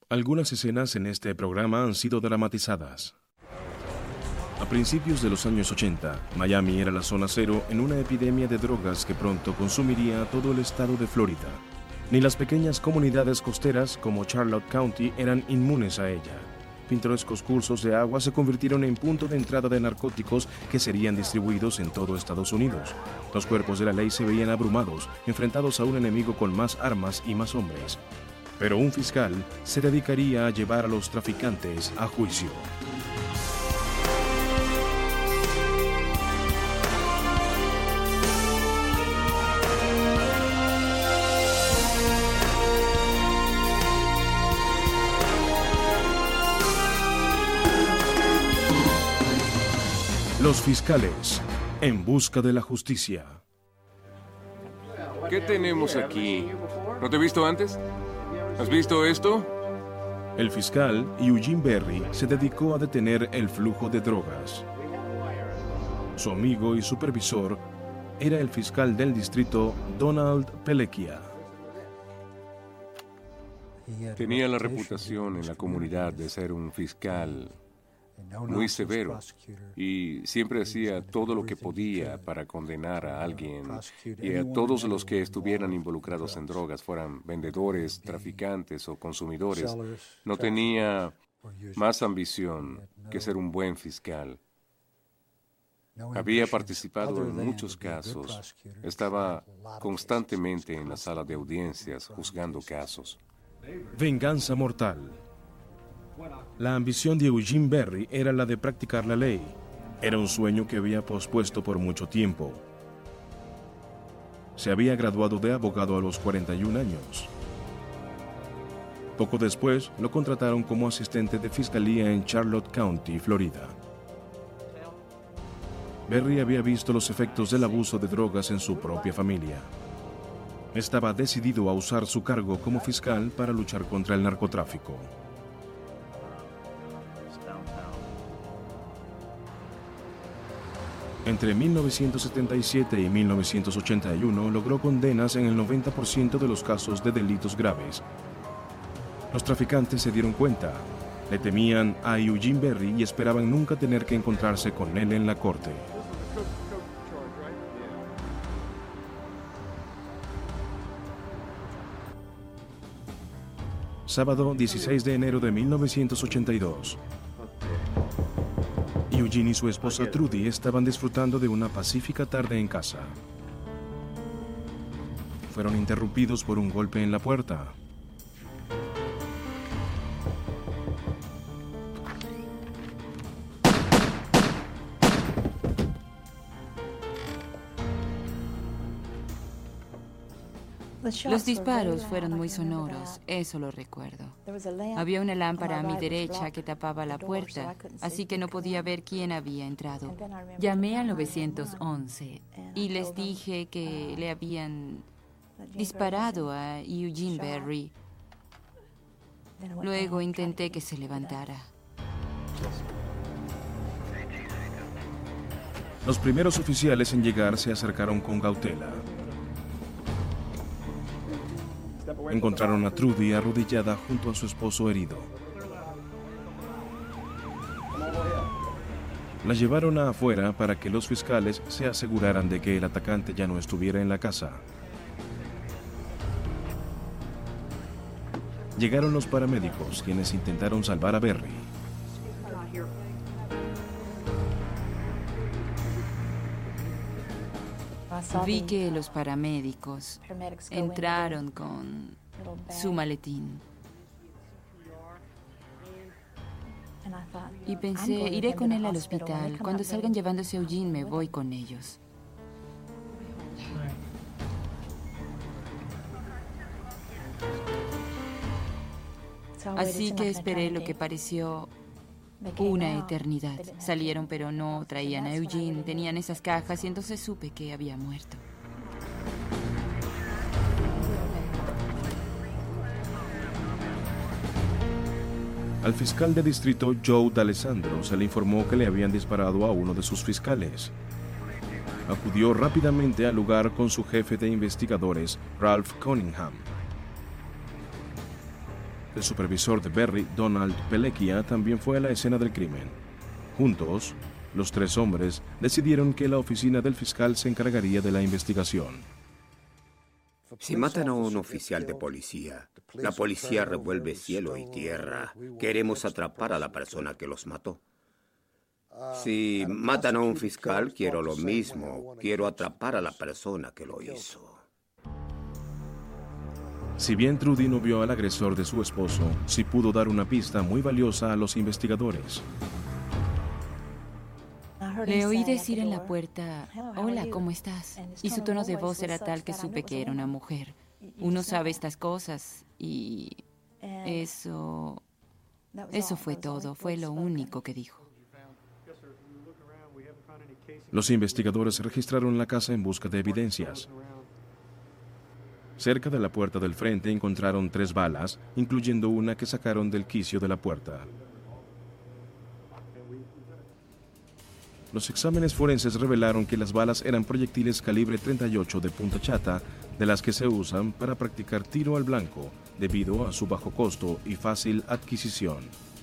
Algunas escenas en este programa han sido dramatizadas. A principios de los años 80, Miami era la zona cero en una epidemia de drogas que pronto consumiría a todo el estado de Florida. Ni las pequeñas comunidades costeras como Charlotte County eran inmunes a ella. Pintorescos cursos de agua se convirtieron en punto de entrada de narcóticos que serían distribuidos en todo Estados Unidos. Los cuerpos de la ley se veían abrumados, enfrentados a un enemigo con más armas y más hombres. Pero un fiscal se dedicaría a llevar a los traficantes a juicio. Los fiscales, en busca de la justicia. ¿Qué tenemos aquí? ¿No te he visto antes? ¿Has visto esto? El fiscal, Eugene Berry, se dedicó a detener el flujo de drogas. Su amigo y supervisor era el fiscal del distrito, Donald Pelekia. Tenía la reputación en la comunidad de ser un fiscal muy severo y siempre hacía todo lo que podía para condenar a alguien y a todos los que estuvieran involucrados en drogas, fueran vendedores, traficantes o consumidores. No tenía más ambición que ser un buen fiscal. Había participado en muchos casos. Estaba constantemente en la sala de audiencias juzgando casos. Venganza mortal. La ambición de Eugene Berry era la de practicar la ley. Era un sueño que había pospuesto por mucho tiempo. Se había graduado de abogado a los 41 años. Poco después, lo contrataron como asistente de fiscalía en Charlotte County, Florida. Berry había visto los efectos del abuso de drogas en su propia familia. Estaba decidido a usar su cargo como fiscal para luchar contra el narcotráfico. Entre 1977 y 1981 logró condenas en el 90% de los casos de delitos graves. Los traficantes se dieron cuenta, le temían a Eugene Berry y esperaban nunca tener que encontrarse con él en la corte. Sábado 16 de enero de 1982. Eugene y su esposa Trudy estaban disfrutando de una pacífica tarde en casa. Fueron interrumpidos por un golpe en la puerta. Los disparos fueron muy sonoros, eso lo recuerdo. Había una lámpara a mi derecha que tapaba la puerta, así que no podía ver quién había entrado. Llamé al 911 y les dije que le habían disparado a Eugene Berry. Luego intenté que se levantara. Los primeros oficiales en llegar se acercaron con cautela. Encontraron a Trudy arrodillada junto a su esposo herido. La llevaron afuera para que los fiscales se aseguraran de que el atacante ya no estuviera en la casa. Llegaron los paramédicos, quienes intentaron salvar a Berry. Vi que los paramédicos entraron con su maletín. Y pensé, iré con él al hospital. Cuando salgan llevándose a Eugene, me voy con ellos. Así que esperé lo que pareció una eternidad. Salieron, pero no traían a Eugene. Tenían esas cajas y entonces supe que había muerto. Al fiscal de distrito Joe D'Alessandro se le informó que le habían disparado a uno de sus fiscales. Acudió rápidamente al lugar con su jefe de investigadores, Ralph Cunningham. El supervisor de Berry, Donald Pelekia, también fue a la escena del crimen. Juntos, los tres hombres decidieron que la oficina del fiscal se encargaría de la investigación. Si matan a un oficial de policía, la policía revuelve cielo y tierra. Queremos atrapar a la persona que los mató. Si matan a un fiscal, quiero lo mismo. Quiero atrapar a la persona que lo hizo. Si bien Trudy no vio al agresor de su esposo, sí pudo dar una pista muy valiosa a los investigadores. Le oí decir en la puerta, hola, ¿cómo estás? Y su tono de voz era tal que supe que era una mujer. Uno sabe estas cosas y eso fue todo, fue lo único que dijo. Los investigadores registraron la casa en busca de evidencias. Cerca de la puerta del frente encontraron 3 balas, incluyendo una que sacaron del quicio de la puerta. Los exámenes forenses revelaron que las balas eran proyectiles calibre 38 de punta chata, de las que se usan para practicar tiro al blanco, debido a su bajo costo y fácil adquisición.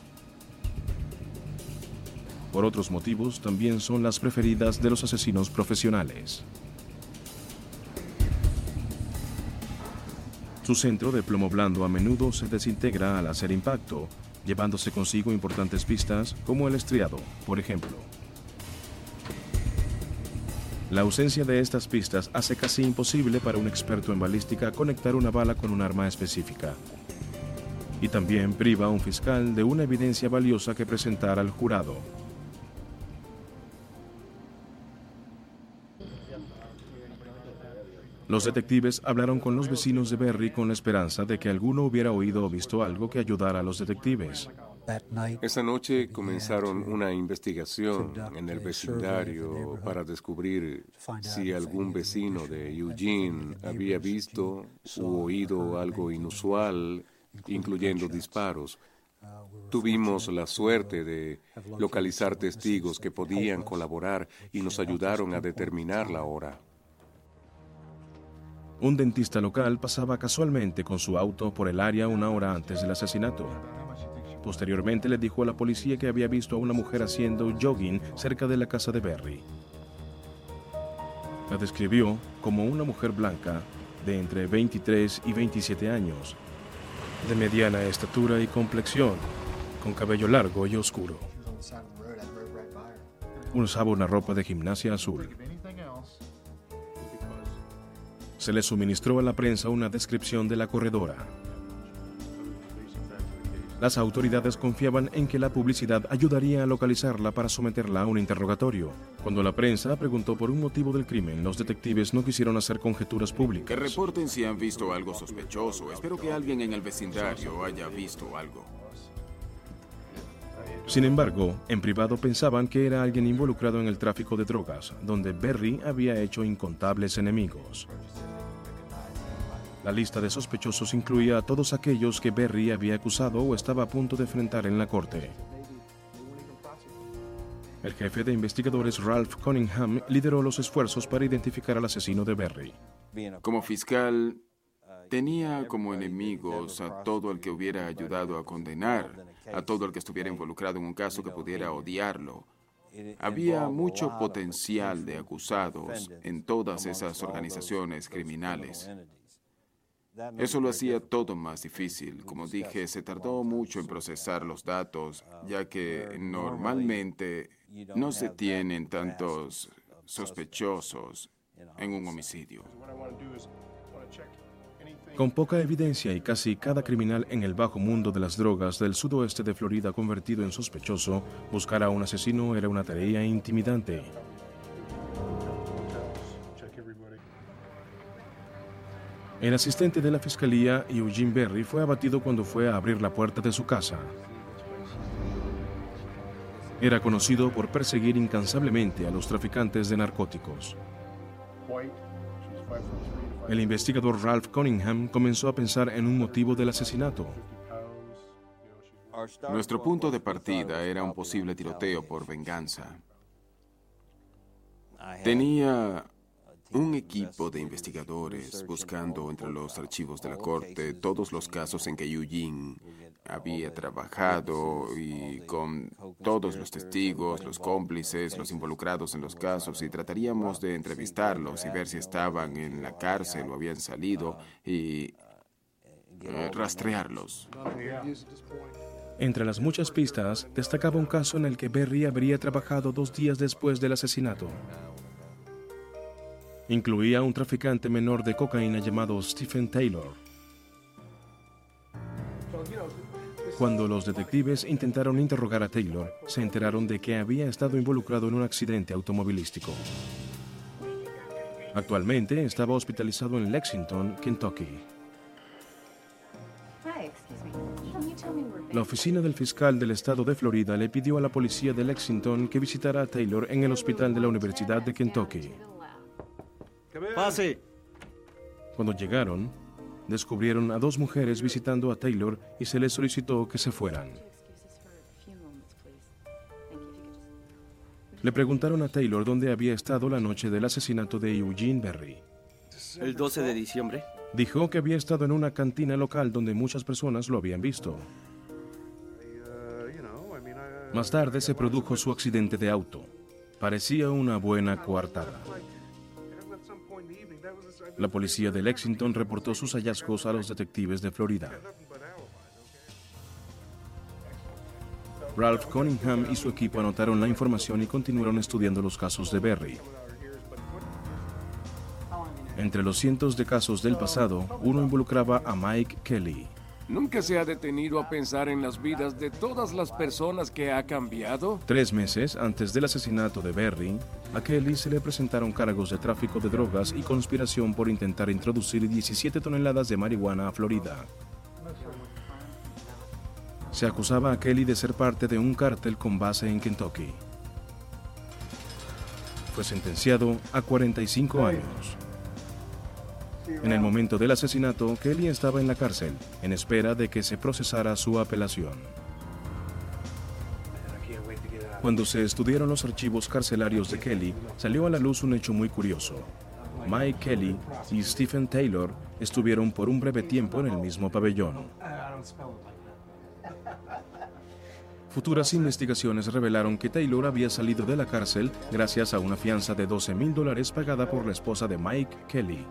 Por otros motivos, también son las preferidas de los asesinos profesionales. Su centro de plomo blando a menudo se desintegra al hacer impacto, llevándose consigo importantes pistas como el estriado, por ejemplo. La ausencia de estas pistas hace casi imposible para un experto en balística conectar una bala con un arma específica. Y también priva a un fiscal de una evidencia valiosa que presentar al jurado. Los detectives hablaron con los vecinos de Berry con la esperanza de que alguno hubiera oído o visto algo que ayudara a los detectives. Esa noche comenzaron una investigación en el vecindario para descubrir si algún vecino de Eugene había visto u oído algo inusual, incluyendo disparos. Tuvimos la suerte de localizar testigos que podían colaborar y nos ayudaron a determinar la hora. Un dentista local pasaba casualmente con su auto por el área una hora antes del asesinato. Posteriormente le dijo a la policía que había visto a una mujer haciendo jogging cerca de la casa de Berry. La describió como una mujer blanca de entre 23 y 27 años, de mediana estatura y complexión, con cabello largo y oscuro. Usaba una ropa de gimnasia azul. Se le suministró a la prensa una descripción de la corredora. Las autoridades confiaban en que la publicidad ayudaría a localizarla para someterla a un interrogatorio. Cuando la prensa preguntó por un motivo del crimen, los detectives no quisieron hacer conjeturas públicas. Que reporten si han visto algo sospechoso. Espero que alguien en el vecindario haya visto algo. Sin embargo, en privado pensaban que era alguien involucrado en el tráfico de drogas, donde Berry había hecho incontables enemigos. La lista de sospechosos incluía a todos aquellos que Berry había acusado o estaba a punto de enfrentar en la corte. El jefe de investigadores Ralph Cunningham lideró los esfuerzos para identificar al asesino de Berry. Como fiscal, tenía como enemigos a todo el que hubiera ayudado a condenar, a todo el que estuviera involucrado en un caso que pudiera odiarlo. Había mucho potencial de acusados en todas esas organizaciones criminales. Eso lo hacía todo más difícil. Como dije, se tardó mucho en procesar los datos, ya que normalmente no se tienen tantos sospechosos en un homicidio. Con poca evidencia y casi cada criminal en el bajo mundo de las drogas del sudoeste de Florida convertido en sospechoso, buscar a un asesino era una tarea intimidante. El asistente de la fiscalía, Eugene Berry, fue abatido cuando fue a abrir la puerta de su casa. Era conocido por perseguir incansablemente a los traficantes de narcóticos. El investigador Ralph Cunningham comenzó a pensar en un motivo del asesinato. Nuestro punto de partida era un posible tiroteo por venganza. Tenía Un equipo de investigadores buscando entre los archivos de la corte todos los casos en que Eugene había trabajado y con todos los testigos, los cómplices, los involucrados en los casos, y trataríamos de entrevistarlos y ver si estaban en la cárcel o habían salido y rastrearlos. Entre las muchas pistas, destacaba un caso en el que Berry habría trabajado 2 días después del asesinato. Incluía a un traficante menor de cocaína llamado Stephen Taylor. Cuando los detectives intentaron interrogar a Taylor, se enteraron de que había estado involucrado en un accidente automovilístico. Actualmente estaba hospitalizado en Lexington, Kentucky. La oficina del fiscal del estado de Florida le pidió a la policía de Lexington que visitara a Taylor en el hospital de la Universidad de Kentucky. ¡Pase! Cuando llegaron, descubrieron a 2 mujeres visitando a Taylor y se les solicitó que se fueran. Le preguntaron a Taylor dónde había estado la noche del asesinato de Eugene Berry. ¿El 12 de diciembre? Dijo que había estado en una cantina local donde muchas personas lo habían visto. Más tarde se produjo su accidente de auto. Parecía una buena coartada. La policía de Lexington reportó sus hallazgos a los detectives de Florida. Ralph Cunningham y su equipo anotaron la información y continuaron estudiando los casos de Berry. Entre los cientos de casos del pasado, uno involucraba a Mike Kelly. ¿Nunca se ha detenido a pensar en las vidas de todas las personas que ha cambiado? 3 meses antes del asesinato de Berry, a Kelly se le presentaron cargos de tráfico de drogas y conspiración por intentar introducir 17 toneladas de marihuana a Florida. Se acusaba a Kelly de ser parte de un cártel con base en Kentucky. Fue sentenciado a 45 años. En el momento del asesinato, Kelly estaba en la cárcel, en espera de que se procesara su apelación. Cuando se estudiaron los archivos carcelarios de Kelly, salió a la luz un hecho muy curioso. Mike Kelly y Stephen Taylor estuvieron por un breve tiempo en el mismo pabellón. Futuras investigaciones revelaron que Taylor había salido de la cárcel gracias a una fianza de $12,000 pagada por la esposa de Mike Kelly.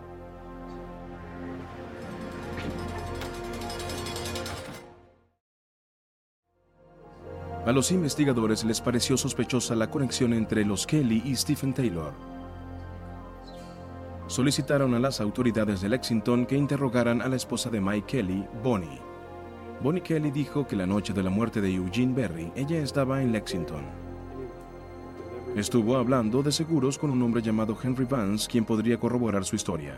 A los investigadores les pareció sospechosa la conexión entre los Kelly y Stephen Taylor. Solicitaron a las autoridades de Lexington que interrogaran a la esposa de Mike Kelly, Bonnie. Bonnie Kelly dijo que la noche de la muerte de Eugene Berry, ella estaba en Lexington. Estuvo hablando de seguros con un hombre llamado Henry Vance, quien podría corroborar su historia.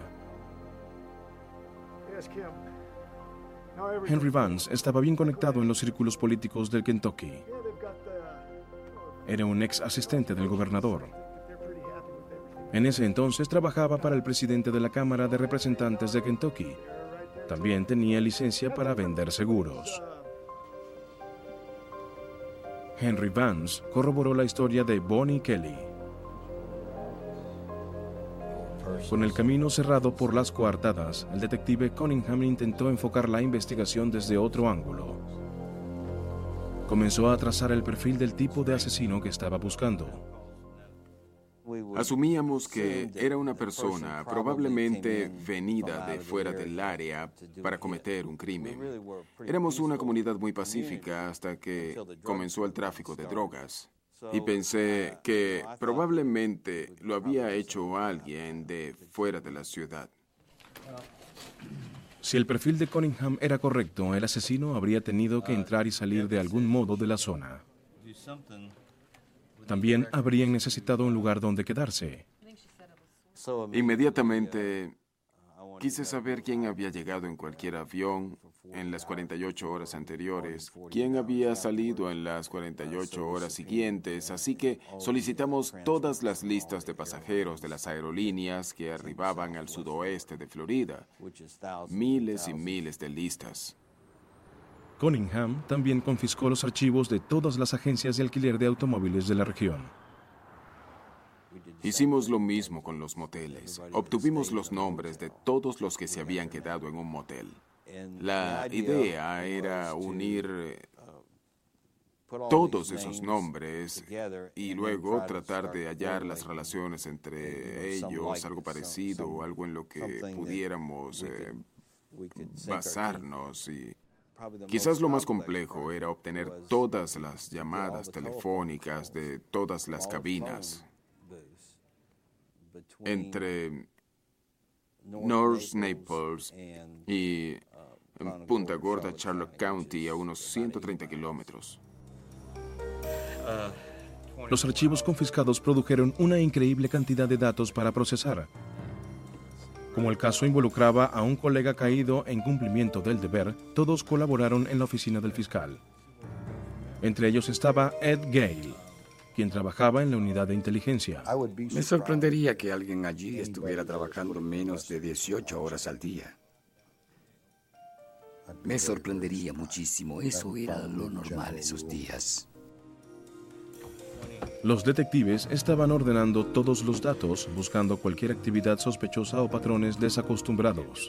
Henry Vance estaba bien conectado en los círculos políticos del Kentucky. Era un ex asistente del gobernador. En ese entonces trabajaba para el presidente de la Cámara de Representantes de Kentucky. También tenía licencia para vender seguros. Henry Vance corroboró la historia de Bonnie Kelly. Con el camino cerrado por las coartadas, el detective Cunningham intentó enfocar la investigación desde otro ángulo. Comenzó a trazar el perfil del tipo de asesino que estaba buscando. Asumíamos que era una persona probablemente venida de fuera del área para cometer un crimen. Éramos una comunidad muy pacífica hasta que comenzó el tráfico de drogas. Y pensé que probablemente lo había hecho alguien de fuera de la ciudad. Si el perfil de Cunningham era correcto, el asesino habría tenido que entrar y salir de algún modo de la zona. También habrían necesitado un lugar donde quedarse. Inmediatamente quise saber quién había llegado en cualquier avión en las 48 horas anteriores, quién había salido en las 48 horas siguientes, así que solicitamos todas las listas de pasajeros de las aerolíneas que arribaban al sudoeste de Florida. Miles y miles de listas. Cunningham también confiscó los archivos de todas las agencias de alquiler de automóviles de la región. Hicimos lo mismo con los moteles. Obtuvimos los nombres de todos los que se habían quedado en un motel. La idea era unir todos esos nombres y luego tratar de hallar las relaciones entre ellos, algo parecido o algo en lo que pudiéramos basarnos. Y quizás lo más complejo era obtener todas las llamadas telefónicas de todas las cabinas entre North Naples y Punta Gorda, Charlotte County, a unos 130 kilómetros. Los archivos confiscados produjeron una increíble cantidad de datos para procesar. Como el caso involucraba a un colega caído en cumplimiento del deber, todos colaboraron en la oficina del fiscal. Entre ellos estaba Ed Gale, quien trabajaba en la unidad de inteligencia. Me sorprendería que alguien allí estuviera trabajando menos de 18 horas al día. Me sorprendería muchísimo. Eso era lo normal esos días. Los detectives estaban ordenando todos los datos, buscando cualquier actividad sospechosa o patrones desacostumbrados.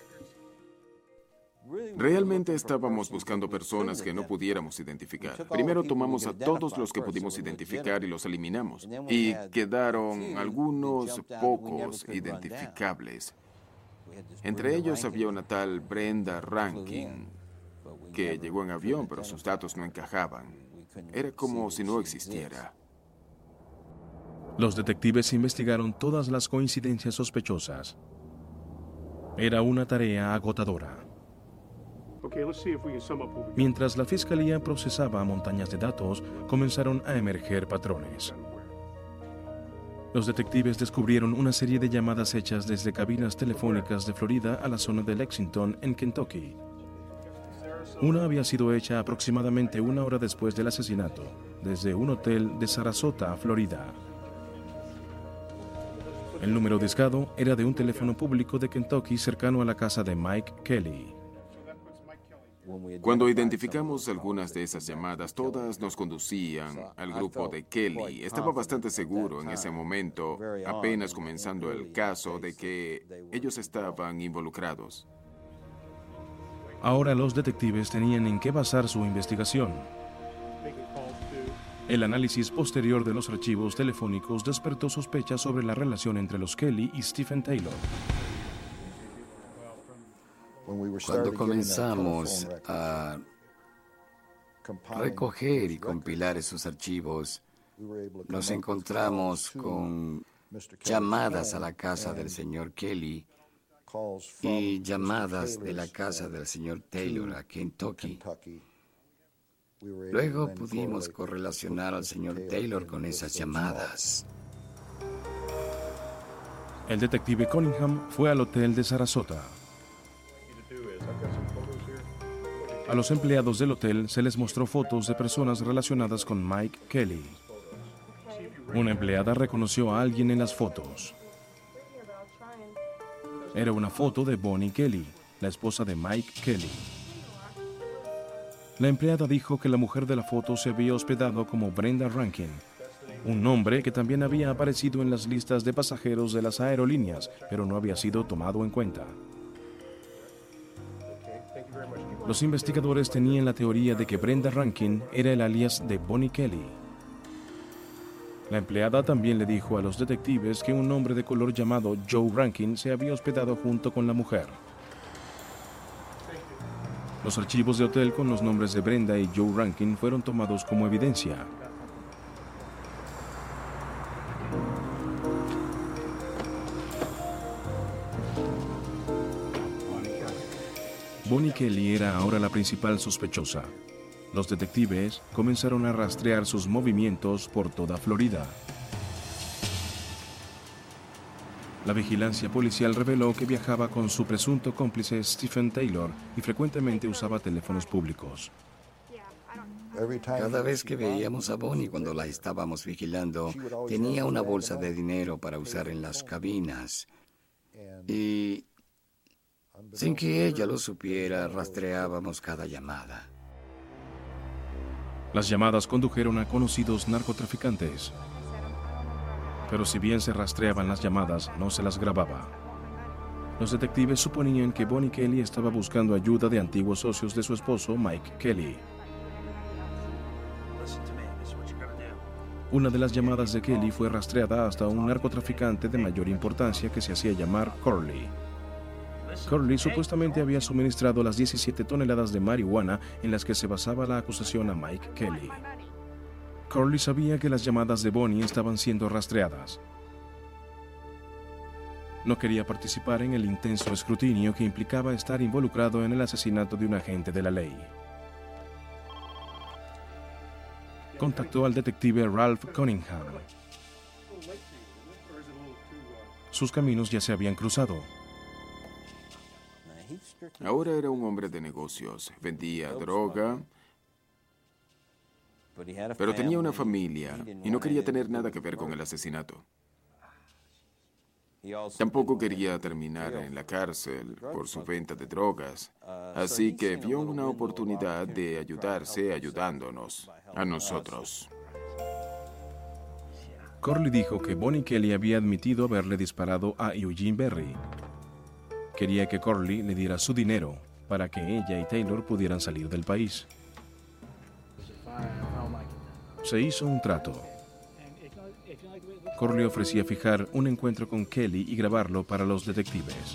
Realmente estábamos buscando personas que no pudiéramos identificar. Primero tomamos a todos los que pudimos identificar y los eliminamos. Y quedaron algunos pocos identificables. Entre ellos había una tal Brenda Rankin, que llegó en avión, pero sus datos no encajaban. Era como si no existiera. Los detectives investigaron todas las coincidencias sospechosas. Era una tarea agotadora. Mientras la fiscalía procesaba montañas de datos, comenzaron a emerger patrones. Los detectives descubrieron una serie de llamadas hechas desde cabinas telefónicas de Florida a la zona de Lexington, en Kentucky. Una había sido hecha aproximadamente 1 hora después del asesinato, desde un hotel de Sarasota, Florida. El número discado era de un teléfono público de Kentucky cercano a la casa de Mike Kelly. Cuando identificamos algunas de esas llamadas, todas nos conducían al grupo de Kelly. Estaba bastante seguro en ese momento, apenas comenzando el caso, de que ellos estaban involucrados. Ahora los detectives tenían en qué basar su investigación. El análisis posterior de los archivos telefónicos despertó sospechas sobre la relación entre los Kelly y Stephen Taylor. Cuando comenzamos a recoger y compilar esos archivos, nos encontramos con llamadas a la casa del señor Kelly y llamadas de la casa del señor Taylor a Kentucky. Luego pudimos correlacionar al señor Taylor con esas llamadas. El detective Cunningham fue al hotel de Sarasota. A los empleados del hotel se les mostró fotos de personas relacionadas con Mike Kelly. Una empleada reconoció a alguien en las fotos. Era una foto de Bonnie Kelly, la esposa de Mike Kelly. La empleada dijo que la mujer de la foto se había hospedado como Brenda Rankin, un nombre que también había aparecido en las listas de pasajeros de las aerolíneas, pero no había sido tomado en cuenta. Los investigadores tenían la teoría de que Brenda Rankin era el alias de Bonnie Kelly. La empleada también le dijo a los detectives que un hombre de color llamado Joe Rankin se había hospedado junto con la mujer. Los archivos de hotel con los nombres de Brenda y Joe Rankin fueron tomados como evidencia. Bonnie Kelly era ahora la principal sospechosa. Los detectives comenzaron a rastrear sus movimientos por toda Florida. La vigilancia policial reveló que viajaba con su presunto cómplice Stephen Taylor y frecuentemente usaba teléfonos públicos. Cada vez que veíamos a Bonnie cuando la estábamos vigilando, tenía una bolsa de dinero para usar en las cabinas. Y sin que ella lo supiera, rastreábamos cada llamada. Las llamadas condujeron a conocidos narcotraficantes. Pero si bien se rastreaban las llamadas, no se las grababa. Los detectives suponían que Bonnie Kelly estaba buscando ayuda de antiguos socios de su esposo, Mike Kelly. Una de las llamadas de Kelly fue rastreada hasta un narcotraficante de mayor importancia que se hacía llamar Curly. Curly supuestamente había suministrado las 17 toneladas de marihuana en las que se basaba la acusación a Mike Kelly. Curly sabía que las llamadas de Bonnie estaban siendo rastreadas. No quería participar en el intenso escrutinio que implicaba estar involucrado en el asesinato de un agente de la ley. Contactó al detective Ralph Cunningham. Sus caminos ya se habían cruzado. Ahora era un hombre de negocios, vendía droga, pero tenía una familia y no quería tener nada que ver con el asesinato. Tampoco quería terminar en la cárcel por su venta de drogas, así que vio una oportunidad de ayudarse ayudándonos a nosotros. Curly dijo que Bonnie Kelly había admitido haberle disparado a Eugene Berry. Quería que Curly le diera su dinero para que ella y Taylor pudieran salir del país. Se hizo un trato. Curly ofrecía fijar un encuentro con Kelly y grabarlo para los detectives.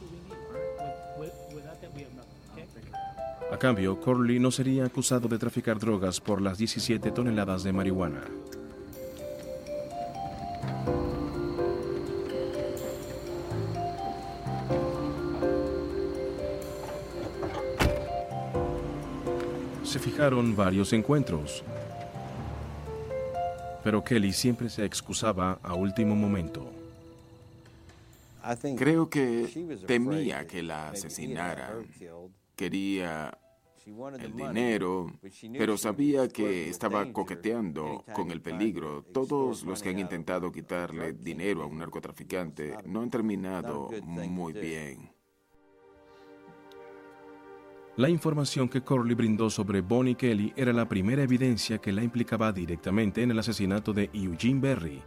A cambio, Curly no sería acusado de traficar drogas por las 17 toneladas de marihuana. Se fijaron varios encuentros, pero Kelly siempre se excusaba a último momento. Creo que temía que la asesinaran. Quería el dinero, pero sabía que estaba coqueteando con el peligro. Todos los que han intentado quitarle dinero a un narcotraficante no han terminado muy bien. La información que Curly brindó sobre Bonnie Kelly era la primera evidencia que la implicaba directamente en el asesinato de Eugene Berry.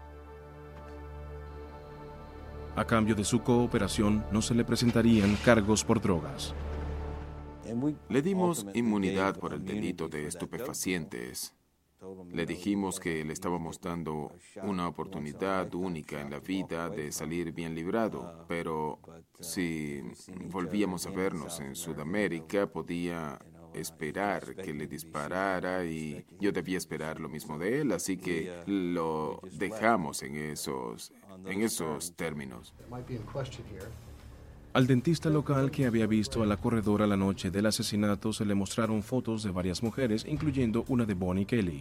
A cambio de su cooperación, no se le presentarían cargos por drogas. Le dimos inmunidad por el delito de estupefacientes. Le dijimos que le estábamos dando una oportunidad única en la vida de salir bien librado, pero si volvíamos a vernos en Sudamérica, podía esperar que le disparara y yo debía esperar lo mismo de él, así que lo dejamos en esos términos. Al dentista local que había visto a la corredora la noche del asesinato se le mostraron fotos de varias mujeres, incluyendo una de Bonnie Kelly.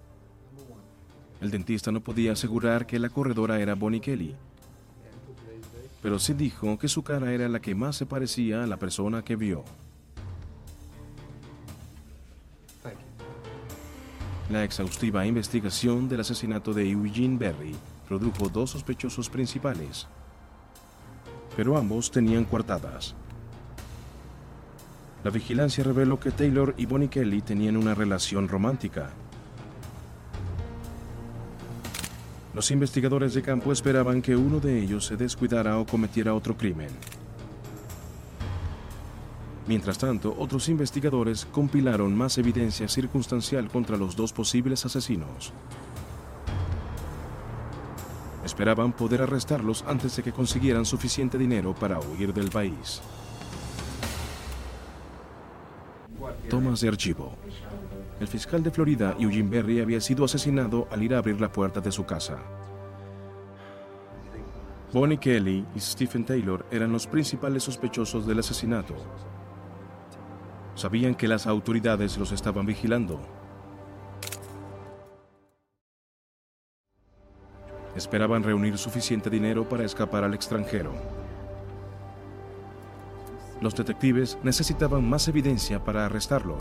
El dentista no podía asegurar que la corredora era Bonnie Kelly, pero sí dijo que su cara era la que más se parecía a la persona que vio. La exhaustiva investigación del asesinato de Eugene Berry produjo dos sospechosos principales, pero ambos tenían coartadas. La vigilancia reveló que Taylor y Bonnie Kelly tenían una relación romántica. Los investigadores de campo esperaban que uno de ellos se descuidara o cometiera otro crimen. Mientras tanto, otros investigadores compilaron más evidencia circunstancial contra los dos posibles asesinos. Esperaban poder arrestarlos antes de que consiguieran suficiente dinero para huir del país. Tomas de archivo. El fiscal de Florida, Eugene Berry, había sido asesinado al ir a abrir la puerta de su casa. Bonnie Kelly y Stephen Taylor eran los principales sospechosos del asesinato. Sabían que las autoridades los estaban vigilando. Esperaban reunir suficiente dinero para escapar al extranjero. Los detectives necesitaban más evidencia para arrestarlos.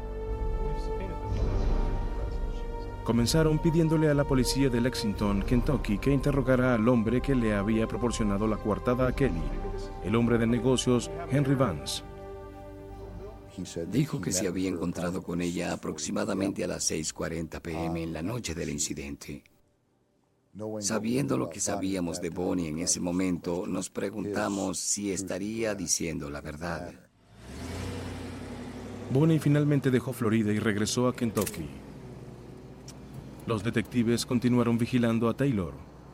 Comenzaron pidiéndole a la policía de Lexington, Kentucky, que interrogara al hombre que le había proporcionado la coartada a Kelly, el hombre de negocios Henry Vance. Dijo que se había encontrado con ella aproximadamente a las 6:40 p.m. en la noche del incidente. Sabiendo lo que sabíamos de Bonnie en ese momento, nos preguntamos si estaría diciendo la verdad. Bonnie finalmente dejó Florida y regresó a Kentucky. Los detectives continuaron vigilando a Taylor.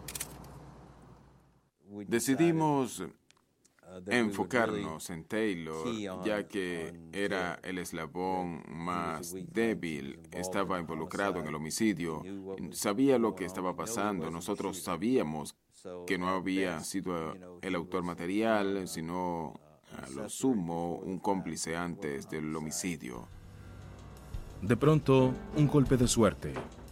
Decidimos enfocarnos en Taylor, ya que era el eslabón más débil, estaba involucrado en el homicidio, sabía lo que estaba pasando. Nosotros sabíamos que no había sido el autor material, sino a lo sumo un cómplice antes del homicidio. De pronto, un golpe de suerte.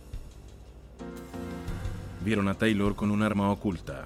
Vieron a Taylor con un arma oculta.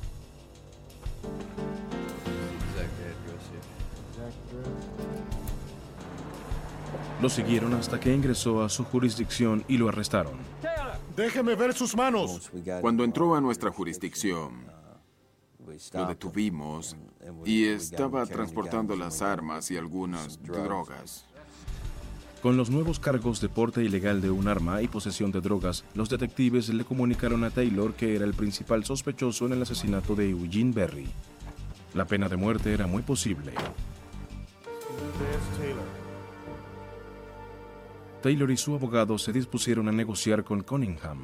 Lo siguieron hasta que ingresó a su jurisdicción y lo arrestaron. ¡Déjeme ver sus manos! Cuando entró a nuestra jurisdicción, lo detuvimos y estaba transportando las armas y algunas drogas. Con los nuevos cargos de porte ilegal de un arma y posesión de drogas, los detectives le comunicaron a Taylor que era el principal sospechoso en el asesinato de Eugene Berry. La pena de muerte era muy posible. Taylor y su abogado se dispusieron a negociar con Cunningham.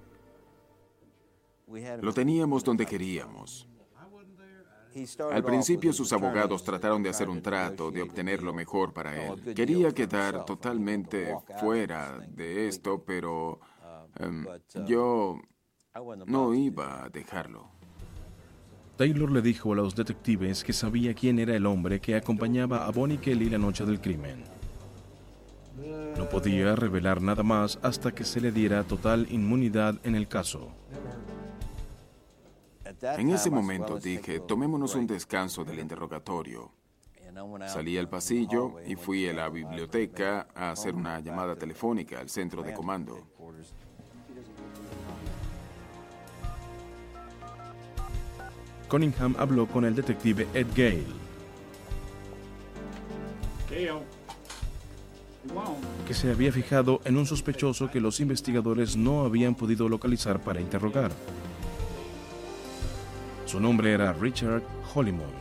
Lo teníamos donde queríamos. Al principio sus abogados trataron de hacer un trato, de obtener lo mejor para él. Quería quedar totalmente fuera de esto, pero yo no iba a dejarlo. Taylor le dijo a los detectives que sabía quién era el hombre que acompañaba a Bonnie Kelly la noche del crimen. No podía revelar nada más hasta que se le diera total inmunidad en el caso. En ese momento dije, tomémonos un descanso del interrogatorio. Salí al pasillo y fui a la biblioteca a hacer una llamada telefónica al centro de comando. Cunningham habló con el detective Ed Gale, que se había fijado en un sospechoso que los investigadores no habían podido localizar para interrogar. Su nombre era Richard Hollimon.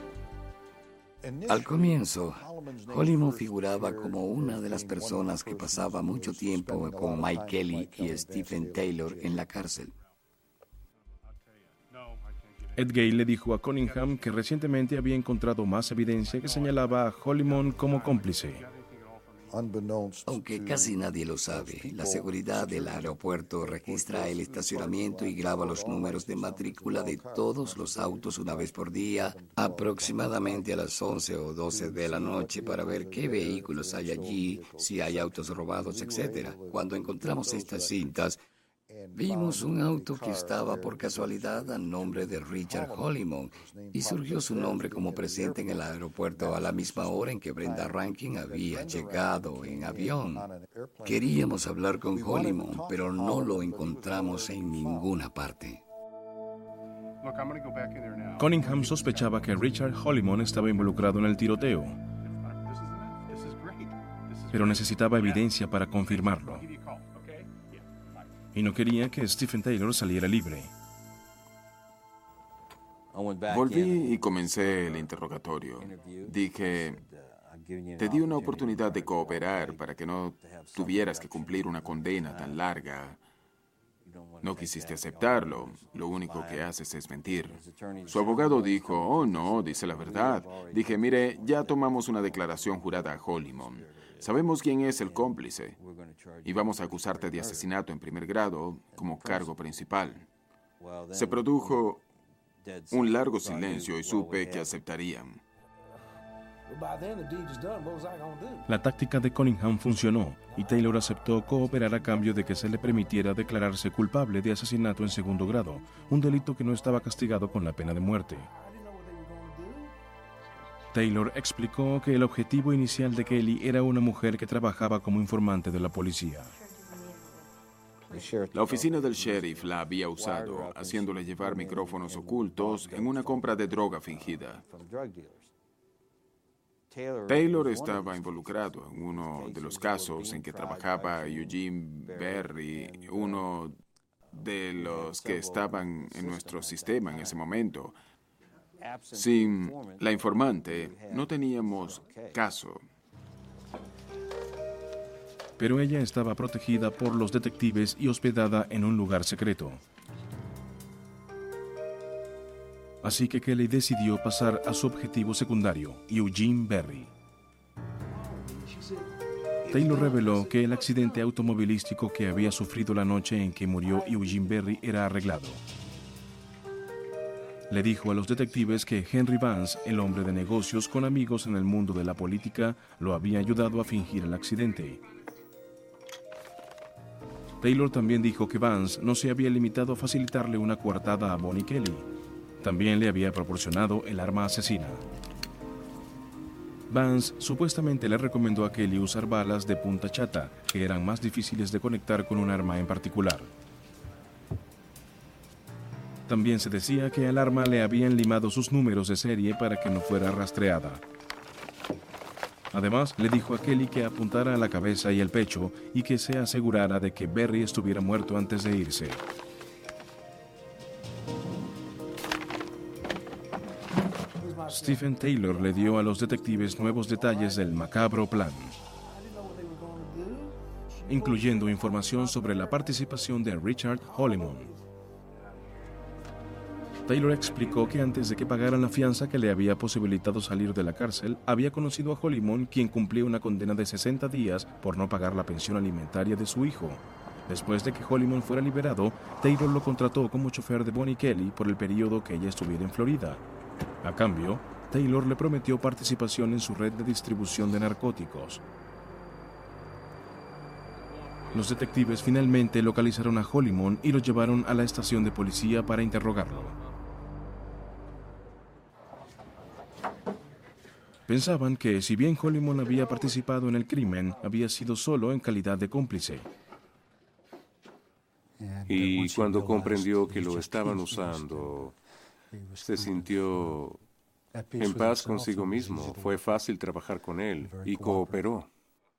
Al comienzo, Hollimon figuraba como una de las personas que pasaba mucho tiempo con Mike Kelly y Stephen Taylor en la cárcel. Ed Gale le dijo a Cunningham que recientemente había encontrado más evidencia que señalaba a Hollimon como cómplice. Aunque casi nadie lo sabe, la seguridad del aeropuerto registra el estacionamiento y graba los números de matrícula de todos los autos una vez por día, aproximadamente a las 11 o 12 de la noche, para ver qué vehículos hay allí, si hay autos robados, etc. Cuando encontramos estas cintas, vimos un auto que estaba por casualidad a nombre de Richard Hollimon y surgió su nombre como presente en el aeropuerto a la misma hora en que Brenda Rankin había llegado en avión. Queríamos hablar con Hollimon, pero no lo encontramos en ninguna parte. Cunningham sospechaba que Richard Hollimon estaba involucrado en el tiroteo, pero necesitaba evidencia para confirmarlo. Y no quería que Stephen Taylor saliera libre. Volví y comencé el interrogatorio. Dije, te di una oportunidad de cooperar para que no tuvieras que cumplir una condena tan larga. No quisiste aceptarlo. Lo único que haces es mentir. Su abogado dijo, oh no, dice la verdad. Dije, mire, ya tomamos una declaración jurada a Hollimon. Sabemos quién es el cómplice y vamos a acusarte de asesinato en primer grado como cargo principal. Se produjo un largo silencio y supe que aceptarían. La táctica de Cunningham funcionó y Taylor aceptó cooperar a cambio de que se le permitiera declararse culpable de asesinato en segundo grado, un delito que no estaba castigado con la pena de muerte. Taylor explicó que el objetivo inicial de Kelly era una mujer que trabajaba como informante de la policía. La oficina del sheriff la había usado, haciéndole llevar micrófonos ocultos en una compra de droga fingida. Taylor estaba involucrado en uno de los casos en que trabajaba Eugene Berry, uno de los que estaban en nuestro sistema en ese momento. Sin la informante, no teníamos caso. Pero ella estaba protegida por los detectives y hospedada en un lugar secreto. Así que Kelly decidió pasar a su objetivo secundario, Eugene Berry. Taylor reveló que el accidente automovilístico que había sufrido la noche en que murió Eugene Berry era arreglado. Le dijo a los detectives que Henry Vance, el hombre de negocios con amigos en el mundo de la política, lo había ayudado a fingir el accidente. Taylor también dijo que Vance no se había limitado a facilitarle una coartada a Bonnie Kelly. También le había proporcionado el arma asesina. Vance supuestamente le recomendó a Kelly usar balas de punta chata, que eran más difíciles de conectar con un arma en particular. También se decía que al arma le habían limado sus números de serie para que no fuera rastreada. Además, le dijo a Kelly que apuntara a la cabeza y el pecho y que se asegurara de que Berry estuviera muerto antes de irse. Stephen Taylor le dio a los detectives nuevos detalles del macabro plan, incluyendo información sobre la participación de Richard Hollimon. Taylor explicó que antes de que pagaran la fianza que le había posibilitado salir de la cárcel, había conocido a Hollimon, quien cumplía una condena de 60 días por no pagar la pensión alimentaria de su hijo. Después de que Hollimon fuera liberado, Taylor lo contrató como chofer de Bonnie Kelly por el periodo que ella estuviera en Florida. A cambio, Taylor le prometió participación en su red de distribución de narcóticos. Los detectives finalmente localizaron a Hollimon y lo llevaron a la estación de policía para interrogarlo. Pensaban que, si bien Hollimon había participado en el crimen, había sido solo en calidad de cómplice. Y cuando comprendió que lo estaban usando, se sintió en paz consigo mismo. Fue fácil trabajar con él y cooperó.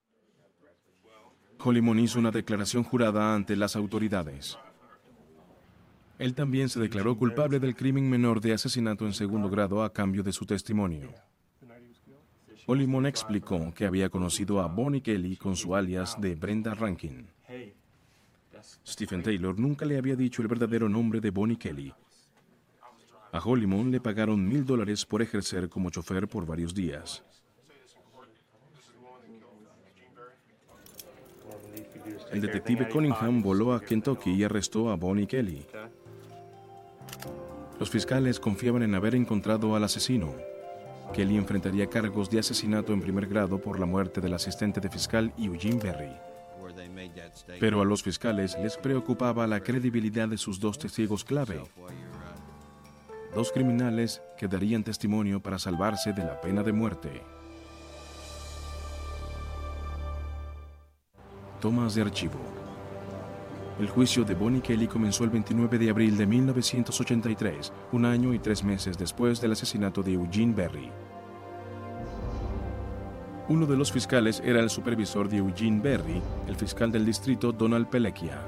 Hollimon hizo una declaración jurada ante las autoridades. Él también se declaró culpable del crimen menor de asesinato en segundo grado a cambio de su testimonio. Hollimon explicó que había conocido a Bonnie Kelly con su alias de Brenda Rankin. Stephen Taylor nunca le había dicho el verdadero nombre de Bonnie Kelly. A Hollimon le pagaron $1,000 por ejercer como chofer por varios días. El detective Cunningham voló a Kentucky y arrestó a Bonnie Kelly. Los fiscales confiaban en haber encontrado al asesino. Kelly enfrentaría cargos de asesinato en primer grado por la muerte del asistente de fiscal Eugene Berry. Pero a los fiscales les preocupaba la credibilidad de sus dos testigos clave. Dos criminales que darían testimonio para salvarse de la pena de muerte. Tomas de archivo. El juicio de Bonnie Kelly comenzó el 29 de abril de 1983, un año y 3 meses después del asesinato de Eugene Berry. Uno de los fiscales era el supervisor de Eugene Berry, el fiscal del distrito Donald Pelekia.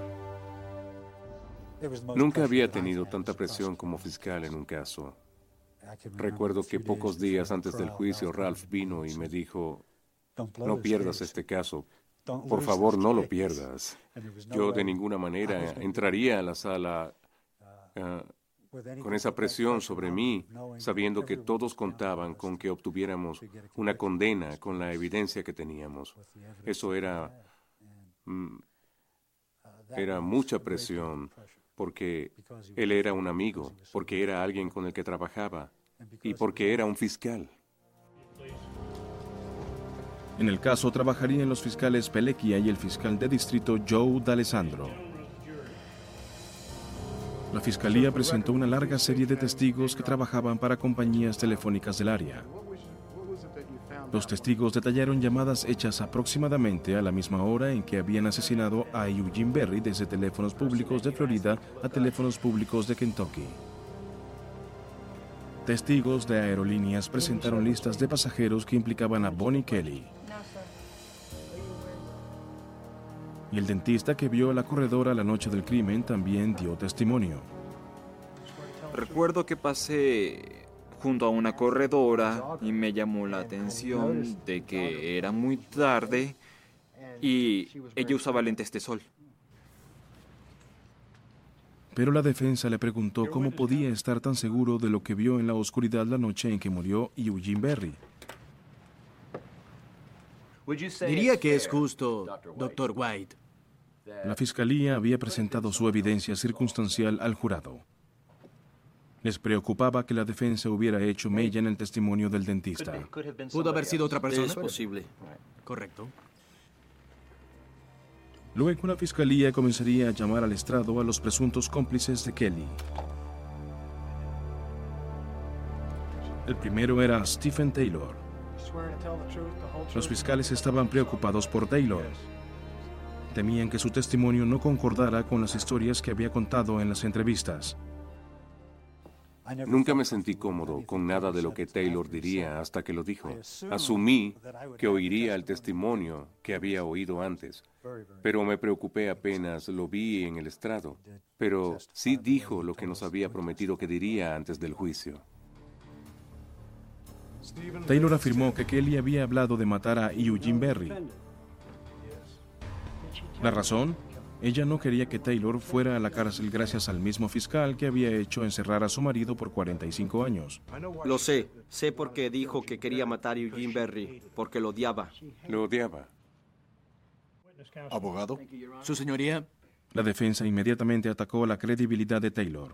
Nunca había tenido tanta presión como fiscal en un caso. Recuerdo que pocos días antes del juicio, Ralph vino y me dijo, no pierdas este caso. Por favor, no lo pierdas. Yo de ninguna manera entraría a la sala con esa presión sobre mí, sabiendo que todos contaban con que obtuviéramos una condena con la evidencia que teníamos. Eso era mucha presión, porque él era un amigo, porque era alguien con el que trabajaba y porque era un fiscal. En el caso trabajarían los fiscales Pelekia y el fiscal de distrito Joe D'Alessandro. La fiscalía presentó una larga serie de testigos que trabajaban para compañías telefónicas del área. Los testigos detallaron llamadas hechas aproximadamente a la misma hora en que habían asesinado a Eugene Berry desde teléfonos públicos de Florida a teléfonos públicos de Kentucky. Testigos de aerolíneas presentaron listas de pasajeros que implicaban a Bonnie Kelly. Y el dentista que vio a la corredora la noche del crimen también dio testimonio. Recuerdo que pasé junto a una corredora y me llamó la atención de que era muy tarde y ella usaba lentes de sol. Pero la defensa le preguntó cómo podía estar tan seguro de lo que vio en la oscuridad la noche en que murió Eugene Berry. Diría que es justo, Dr. White. La fiscalía había presentado su evidencia circunstancial al jurado. Les preocupaba que la defensa hubiera hecho mella en el testimonio del dentista. ¿Pudo haber sido otra persona? Es posible. Correcto. Luego la fiscalía comenzaría a llamar al estrado a los presuntos cómplices de Kelly. El primero era Stephen Taylor. Los fiscales estaban preocupados por Taylor. Temían que su testimonio no concordara con las historias que había contado en las entrevistas. Nunca me sentí cómodo con nada de lo que Taylor diría hasta que lo dijo. Asumí que oiría el testimonio que había oído antes, pero me preocupé apenas lo vi en el estrado. Pero sí dijo lo que nos había prometido que diría antes del juicio. Taylor afirmó que Kelly había hablado de matar a Eugene Berry. ¿La razón? Ella no quería que Taylor fuera a la cárcel gracias al mismo fiscal que había hecho encerrar a su marido por 45 años. Lo sé. Sé porque dijo que quería matar a Eugene Berry, porque lo odiaba. Lo odiaba. Abogado. Su señoría. La defensa inmediatamente atacó la credibilidad de Taylor.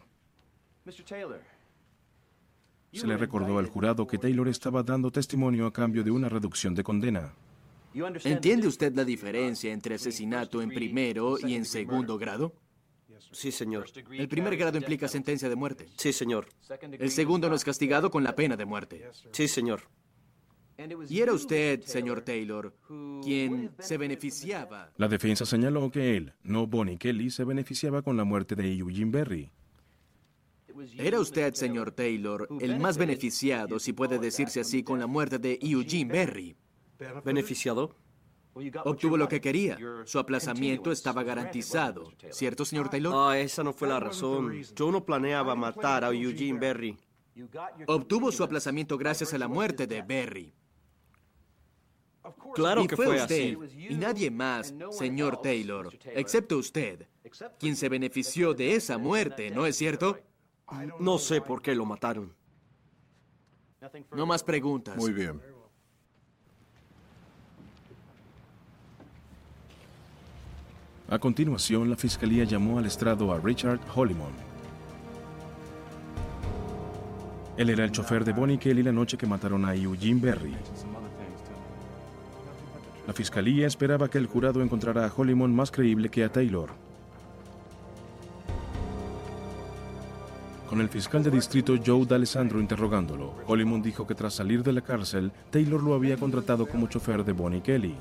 Se le recordó al jurado que Taylor estaba dando testimonio a cambio de una reducción de condena. ¿Entiende usted la diferencia entre asesinato en primero y en segundo grado? Sí, señor. El primer grado implica sentencia de muerte. Sí, señor. El segundo no es castigado con la pena de muerte. Sí, señor. Y era usted, señor Taylor, quien se beneficiaba. La defensa señaló que él, no Bonnie Kelly, se beneficiaba con la muerte de Eugene Berry. Era usted, señor Taylor, el más beneficiado, si puede decirse así, con la muerte de Eugene Berry. ¿Beneficiado? Obtuvo lo que quería. Su aplazamiento estaba garantizado. ¿Cierto, señor Taylor? Esa no fue la razón. Yo no planeaba matar a Eugene Berry. Obtuvo su aplazamiento gracias a la muerte de Berry. Claro que fue usted, así. y nadie más, señor Taylor, excepto usted, quien se benefició de esa muerte, ¿no es cierto? No sé por qué lo mataron. No más preguntas. Muy bien. A continuación, la fiscalía llamó al estrado a Richard Hollimon. Él era el chofer de Bonnie Kelly la noche que mataron a Eugene Berry. La fiscalía esperaba que el jurado encontrara a Hollimon más creíble que a Taylor. Con el fiscal de distrito Joe D'Alessandro interrogándolo, Hollimon dijo que tras salir de la cárcel, Taylor lo había contratado como chofer de Bonnie Kelly.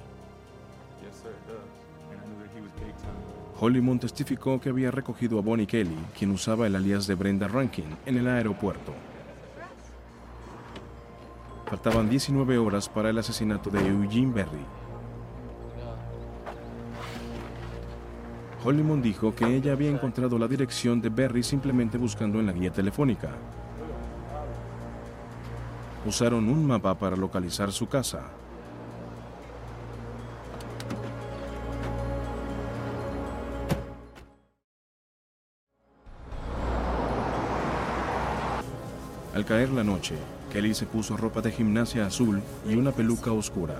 Hollimon testificó que había recogido a Bonnie Kelly, quien usaba el alias de Brenda Rankin, en el aeropuerto. Faltaban 19 horas para el asesinato de Eugene Berry. Hollimon dijo que ella había encontrado la dirección de Berry simplemente buscando en la guía telefónica. Usaron un mapa para localizar su casa. Al caer la noche, Kelly se puso ropa de gimnasia azul y una peluca oscura.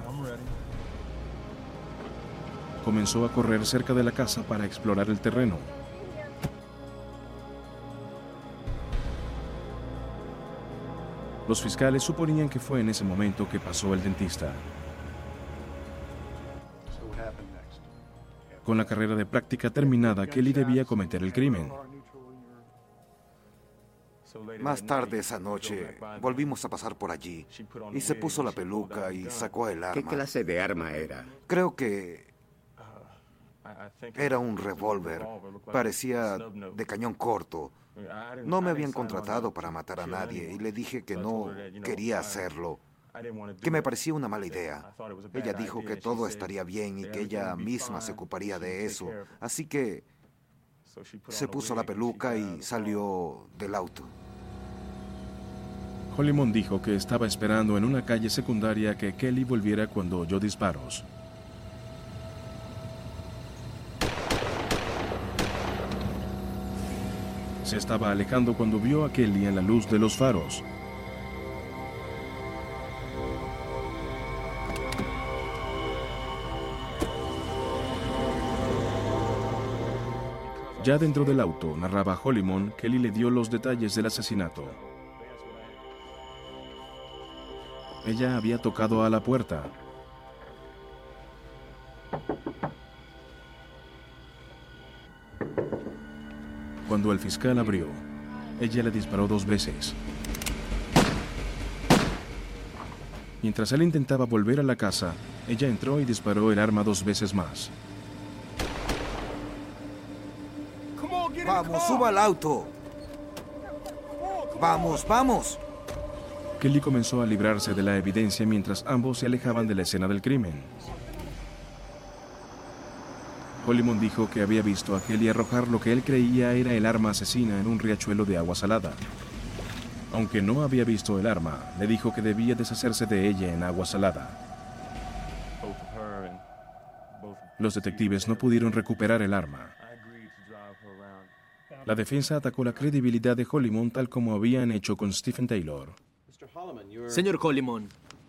Comenzó a correr cerca de la casa para explorar el terreno. Los fiscales suponían que fue en ese momento que pasó el dentista. Con la carrera de práctica terminada, Kelly debía cometer el crimen. Más tarde esa noche, volvimos a pasar por allí y se puso la peluca y sacó el arma. ¿Qué clase de arma era? Creo que era un revólver. Parecía de cañón corto. No me habían contratado para matar a nadie y le dije que no quería hacerlo. que me parecía una mala idea. Ella dijo que todo estaría bien y que ella misma se ocuparía de eso. Así que se puso la peluca y salió del auto. Hollimon dijo que estaba esperando en una calle secundaria que Kelly volviera cuando oyó disparos. Se estaba alejando cuando vio a Kelly en la luz de los faros. Ya dentro del auto, narraba Hollimon, Kelly le dio los detalles del asesinato. Ella había tocado a la puerta. Cuando el fiscal abrió, ella le disparó 2 veces. Mientras él intentaba volver a la casa, ella entró y disparó el arma 2 veces más. ¡Vamos, suba al auto! ¡Vamos, vamos! Kelly comenzó a librarse de la evidencia mientras ambos se alejaban de la escena del crimen. Hollimon dijo que había visto a Kelly arrojar lo que él creía era el arma asesina en un riachuelo de agua salada. Aunque no había visto el arma, le dijo que debía deshacerse de ella en agua salada. Los detectives no pudieron recuperar el arma. La defensa atacó la credibilidad de Hollimon tal como habían hecho con Stephen Taylor. Señor Hollimon,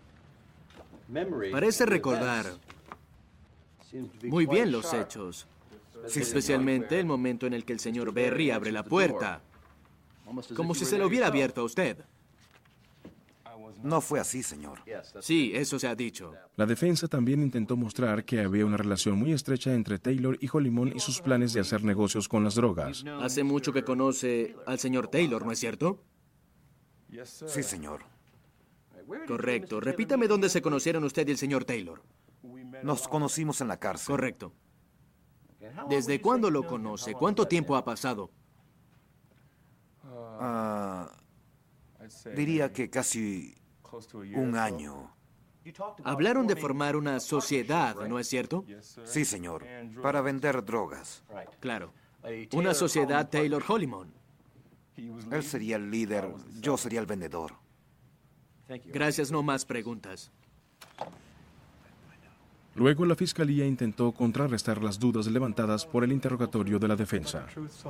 parece recordar muy bien los hechos, especialmente el momento en el que el señor Berry abre la puerta, como si se la hubiera abierto a usted. No fue así, señor. Sí, eso se ha dicho. La defensa también intentó mostrar que había una relación muy estrecha entre Taylor y Hollimon y sus planes de hacer negocios con las drogas. Hace mucho que conoce al señor Taylor, ¿no es cierto? Sí, señor. Correcto. Repítame dónde se conocieron usted y el señor Taylor. Nos conocimos en la cárcel. Correcto. ¿Desde cuándo lo conoce? ¿Cuánto tiempo ha pasado? Diría que casi 1 año. Hablaron de formar una sociedad, ¿no es cierto? Sí, señor. Para vender drogas. Claro. Una sociedad Taylor Hollimon. Él sería el líder, yo sería el vendedor. Gracias, no más preguntas. Luego la fiscalía intentó contrarrestar las dudas levantadas por el interrogatorio de la defensa.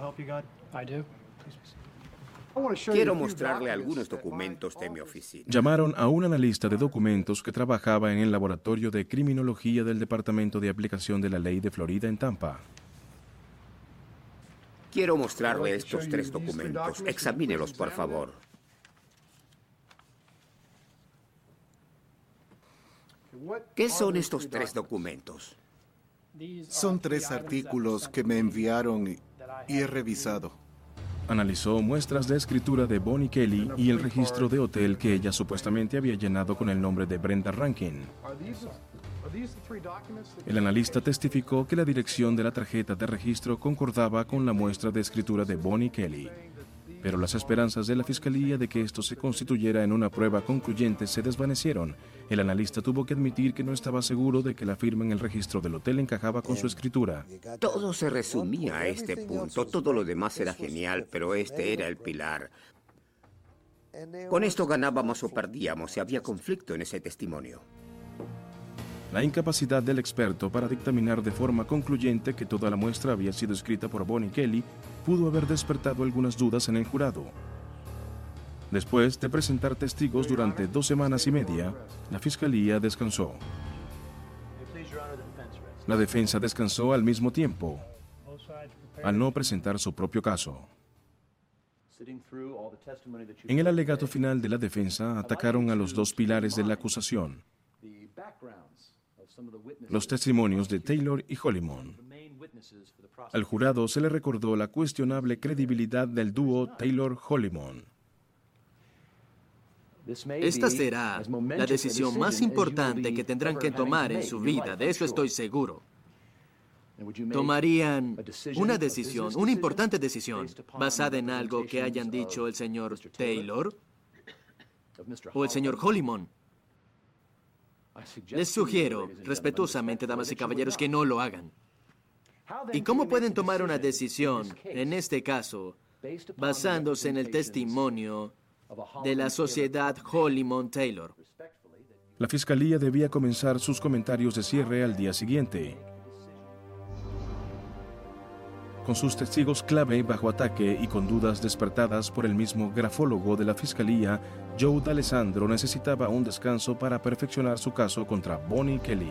Quiero mostrarle algunos documentos de mi oficina. Llamaron a un analista de documentos que trabajaba en el laboratorio de criminología del Departamento de Aplicación de la Ley de Florida en Tampa. Quiero mostrarle estos 3 documentos. Examínelos, por favor. ¿Qué son estos 3 documentos? Son 3 artículos que me enviaron y he revisado. Analizó muestras de escritura de Bonnie Kelly y el registro de hotel que ella supuestamente había llenado con el nombre de Brenda Rankin. El analista testificó que la dirección de la tarjeta de registro concordaba con la muestra de escritura de Bonnie Kelly. Pero las esperanzas de la fiscalía de que esto se constituyera en una prueba concluyente se desvanecieron. El analista tuvo que admitir que no estaba seguro de que la firma en el registro del hotel encajaba con su escritura. Todo se resumía a este punto. Todo lo demás era genial, pero este era el pilar. Con esto ganábamos o perdíamos y había conflicto en ese testimonio. La incapacidad del experto para dictaminar de forma concluyente que toda la muestra había sido escrita por Bonnie Kelly pudo haber despertado algunas dudas en el jurado. Después de presentar testigos durante 2 semanas y media, la fiscalía descansó. La defensa descansó al mismo tiempo, al no presentar su propio caso. En el alegato final de la defensa atacaron a los 2 pilares de la acusación: los testimonios de Taylor y Hollimon. Al jurado se le recordó la cuestionable credibilidad del dúo Taylor-Hollimon. Esta será la decisión más importante que tendrán que tomar en su vida, de eso estoy seguro. Tomarían una decisión, una importante decisión, basada en algo que hayan dicho el señor Taylor o el señor Hollimon. Les sugiero, respetuosamente, damas y caballeros, que no lo hagan. ¿Y cómo pueden tomar una decisión, en este caso, basándose en el testimonio de la sociedad Hollimon Taylor? La fiscalía debía comenzar sus comentarios de cierre al día siguiente, con sus testigos clave bajo ataque y con dudas despertadas por el mismo grafólogo de la fiscalía. Joe D'Alessandro necesitaba un descanso para perfeccionar su caso contra Bonnie Kelly.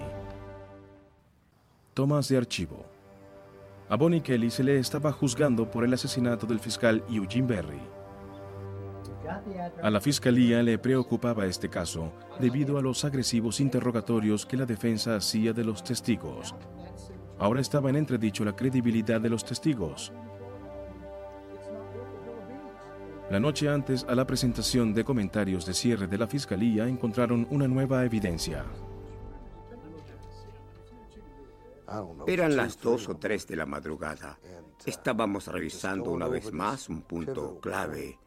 Tomas de archivo. A Bonnie Kelly se le estaba juzgando por el asesinato del fiscal Eugene Berry. A la fiscalía le preocupaba este caso debido a los agresivos interrogatorios que la defensa hacía de los testigos. Ahora estaba en entredicho la credibilidad de los testigos. La noche antes a la presentación de comentarios de cierre de la fiscalía encontraron una nueva evidencia. Eran las 2 o 3 de la madrugada. Estábamos revisando una vez más un punto clave.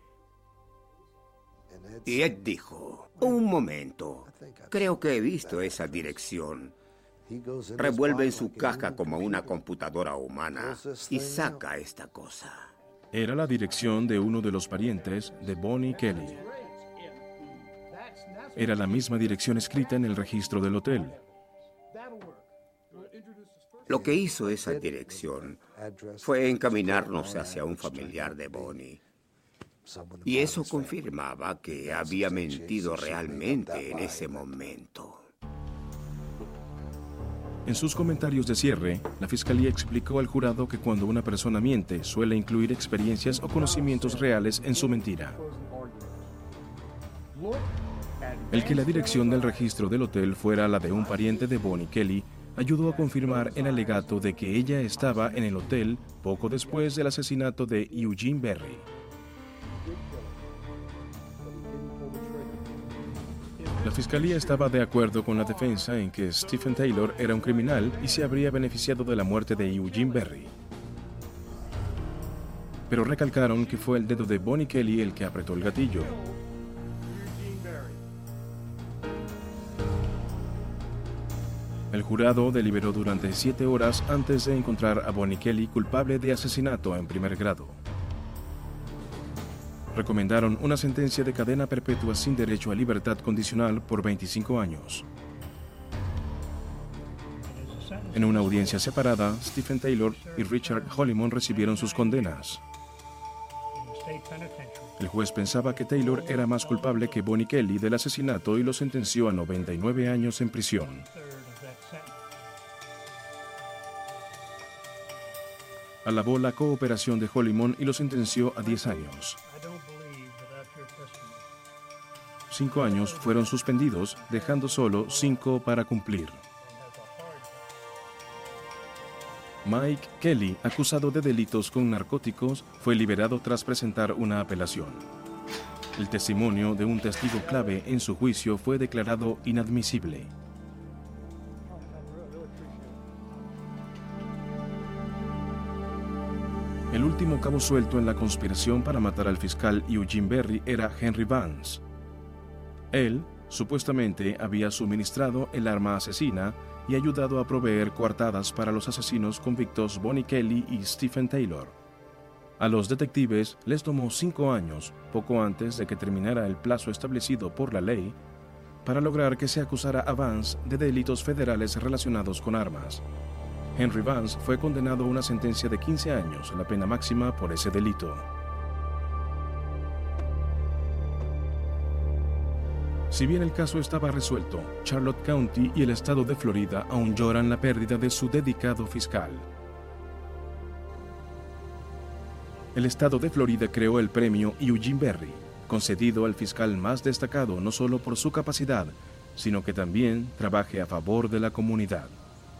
Y Ed dijo, un momento, creo que he visto esa dirección. Revuelve en su caja como una computadora humana y saca esta cosa. Era la dirección de uno de los parientes de Bonnie Kelly. Era la misma dirección escrita en el registro del hotel. Lo que hizo esa dirección fue encaminarnos hacia un familiar de Bonnie. Y eso confirmaba que había mentido realmente en ese momento. En sus comentarios de cierre, la fiscalía explicó al jurado que cuando una persona miente, suele incluir experiencias o conocimientos reales en su mentira. El que la dirección del registro del hotel fuera la de un pariente de Bonnie Kelly ayudó a confirmar el alegato de que ella estaba en el hotel poco después del asesinato de Eugene Berry. La fiscalía estaba de acuerdo con la defensa en que Stephen Taylor era un criminal y se habría beneficiado de la muerte de Eugene Berry. Pero recalcaron que fue el dedo de Bonnie Kelly el que apretó el gatillo. El jurado deliberó durante 7 horas antes de encontrar a Bonnie Kelly culpable de asesinato en primer grado. Recomendaron una sentencia de cadena perpetua sin derecho a libertad condicional por 25 años. En una audiencia separada, Stephen Taylor y Richard Hollimon recibieron sus condenas. El juez pensaba que Taylor era más culpable que Bonnie Kelly del asesinato y lo sentenció a 99 años en prisión. Alabó la cooperación de Hollimon y lo sentenció a 10 años. 5 años fueron suspendidos, dejando solo 5 para cumplir. Mike Kelly, acusado de delitos con narcóticos, fue liberado tras presentar una apelación. El testimonio de un testigo clave en su juicio fue declarado inadmisible. El último cabo suelto en la conspiración para matar al fiscal Eugene Berry era Henry Vance. Él, supuestamente, había suministrado el arma asesina y ayudado a proveer coartadas para los asesinos convictos Bonnie Kelly y Stephen Taylor. A los detectives les tomó 5 años, poco antes de que terminara el plazo establecido por la ley, para lograr que se acusara a Vance de delitos federales relacionados con armas. Henry Vance fue condenado a una sentencia de 15 años, la pena máxima por ese delito. Si bien el caso estaba resuelto, Charlotte County y el estado de Florida aún lloran la pérdida de su dedicado fiscal. El estado de Florida creó el premio Eugene Berry, concedido al fiscal más destacado no solo por su capacidad, sino que también trabaje a favor de la comunidad.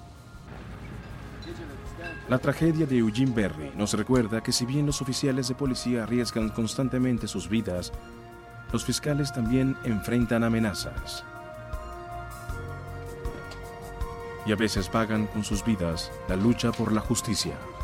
La tragedia de Eugene Berry nos recuerda que si bien los oficiales de policía arriesgan constantemente sus vidas, los fiscales también enfrentan amenazas. Y a veces pagan con sus vidas la lucha por la justicia.